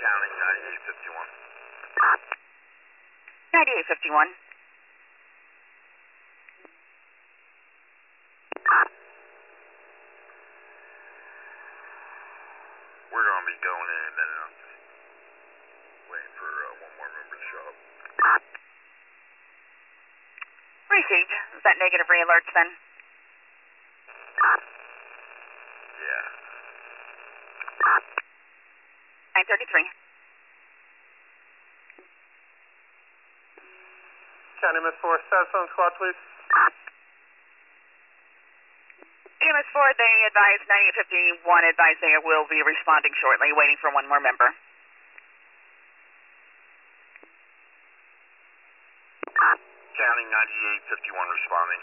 Counting 9851. 9851. We're going to be going in a minute. I'm just waiting for one more member to show up. Received. Is that negative re-alerts then? Yeah. 933. County MS4, South Zone Squad, please. EMS4, they advise 9851, advise they will be responding shortly, waiting for one more member. Counting 9851 responding.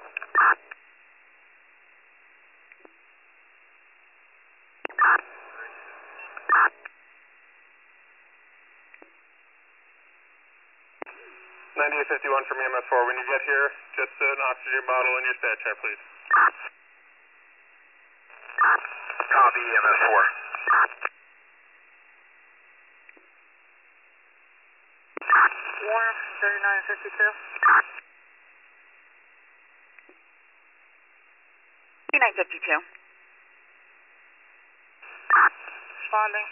.9851 from EMS4. When you get here, just an oxygen bottle in your stat chair, please. Copy EMS4. Warner from 3952. 3952. Responding.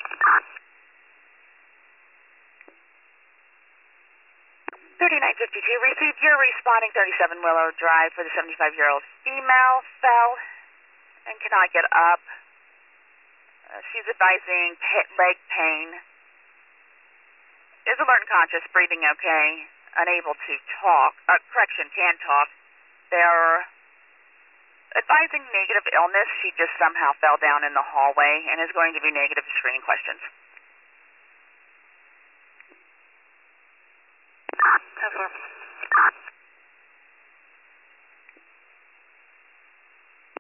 3952, received. You're responding 37 Willow Drive for the 75-year-old female, fell and cannot get up. She's advising leg pain. Is alert and conscious, breathing okay, unable to talk. Can talk. They're advising negative illness. She just somehow fell down in the hallway and is going to be negative screening questions.